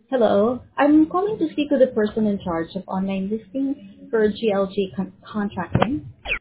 Hello. I'm calling to speak with the person in charge of online listings for GLG contracting.